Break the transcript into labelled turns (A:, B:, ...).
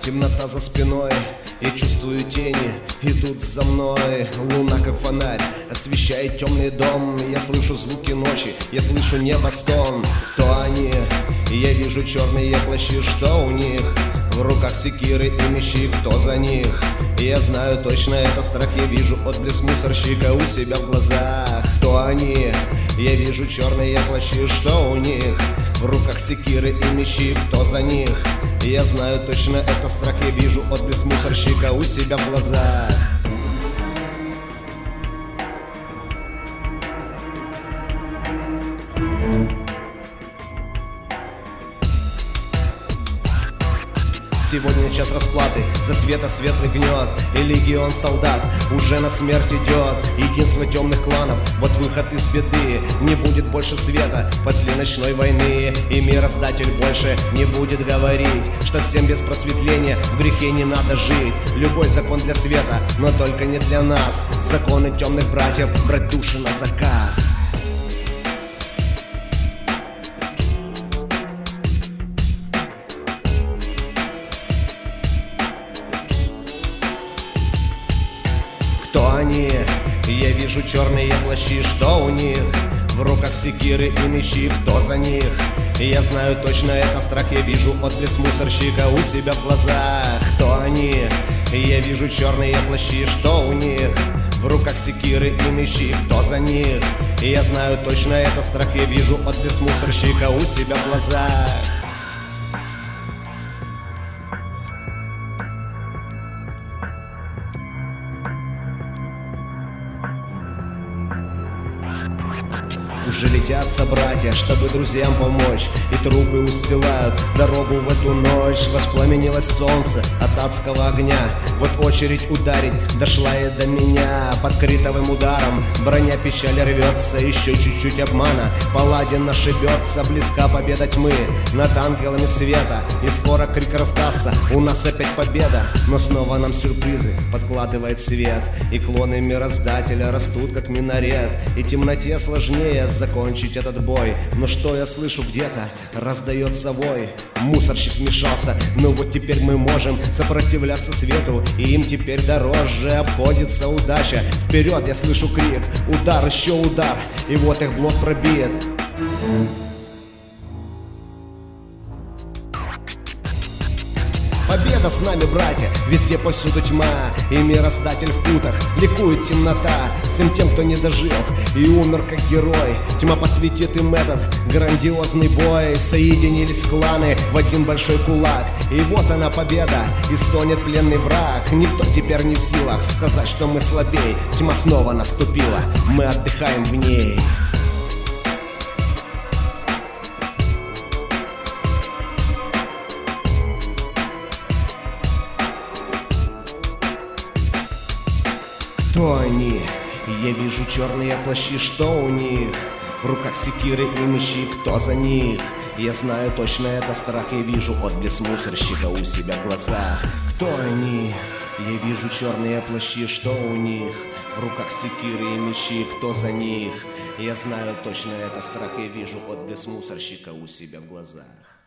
A: Темнота за спиной, я чувствую тени, идут за мной. Луна как фонарь освещает темный дом. Я слышу звуки ночи, я слышу небостон. Кто они? Я вижу черные плащи, что у них? В руках секиры и мечи, кто за них? Я знаю точно, это страх, я вижу отблеск мусорщика у себя в глазах. Кто они? Я вижу черные плащи, что у них? В руках секиры и мечи, кто за них? Я знаю точно, это страх, я вижу отблеск мусорщика у себя в глазах. Сегодня час расплаты, за света светлый гнет. И легион солдат уже на смерть идет. Единство темных кланов, вот выход из беды. Не будет больше света после ночной войны. И мироздатель больше не будет говорить, что всем без просветления в грехе не надо жить. Любой закон для света, но только не для нас. Законы темных братьев, брать души на заказ. Кто они? Я вижу черные плащи, что у них? В руках секиры и мечи, кто за них? Я знаю точно, это страх, я вижу отблеск мусорщика у себя в глазах. Кто они? Я вижу черные плащи, что у них? В руках секиры и мечи, кто за них? Я знаю точно, это страх, я вижу отблеск мусорщика у себя в глазах. Уже летят собратья, чтобы друзьям помочь, и трупы устилают дорогу в эту ночь. Воспламенилось солнце от адского огня, вот очередь ударить дошла и до меня. Под критовым ударом броня печали рвется, еще чуть-чуть обмана, Паладин ошибется. Близка победа тьмы над ангелами света, и скоро крик раздастся, у нас опять победа. Но снова нам сюрпризы подкладывает свет, и клоны мироздателя растут как минарет. И темноте сложнее закончить этот бой. Но что я слышу где-то? Раздается вой. Мусорщик вмешался, но вот теперь мы можем сопротивляться свету, и им теперь дороже обходится удача. Вперед, я слышу крик, удар, еще удар, и вот их блок пробит. Победа с нами, братья, везде повсюду тьма, и мироздатель в путах, ликует темнота. Всем тем, кто не дожил и умер как герой, тьма посвятит им этот грандиозный бой. Соединились кланы в один большой кулак, и вот она победа, и стонет пленный враг. Никто теперь не в силах сказать, что мы слабей. Тьма снова наступила, мы отдыхаем в ней. Кто они? Я вижу черные плащи, что у них? В руках секиры и мечи, кто за них? Я знаю точно, это страх, я вижу отблеск мусорщика у себя в глазах. Кто они? Я вижу черные плащи, что у них? В руках секиры и мечи, кто за них? Я знаю точно, это страх, я вижу отблеск мусорщика у себя в глазах.